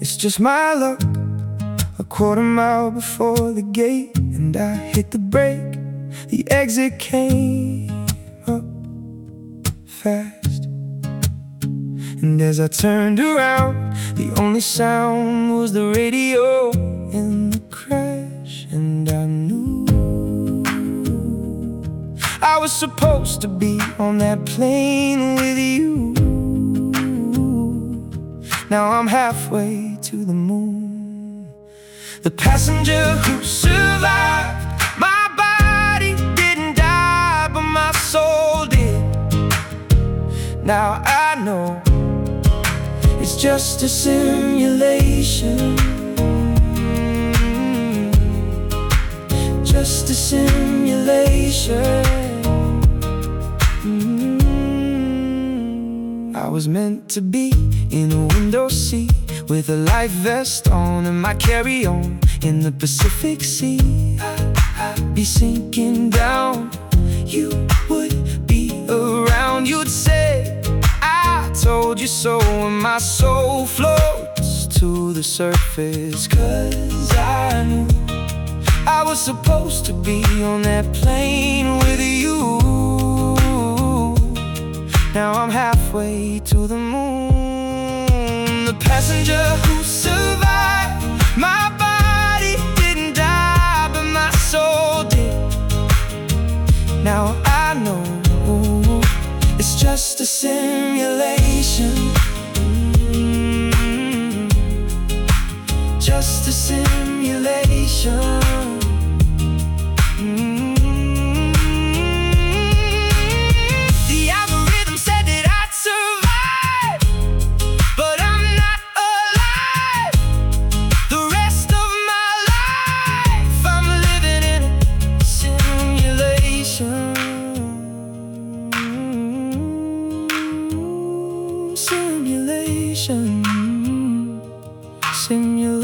It's just my luck. A quarter mile before the gate, and I hit the brake. The exit came up fast, and as I turned around, the only sound was the radio in the crash. And I knew I was supposed to be on that plane with you. Now I'm halfway to the moon. The passenger who survived, my body didn't die, but my soul did. Now I know it's just a simulation, just a simulation. I was meant to be in a window seat with a life vest on and my carry-on in the Pacific Sea. I'd be sinking down, you would be around. You'd say, I told you so, and my soul floats to the surface. 'Cause I knew I was supposed to be on that plane with you. Now I'm halfway to the moon. The passenger who survived, my body didn't die, but my soul did. Now I know it's just a simulation, just a simulation. Simulation, simulation.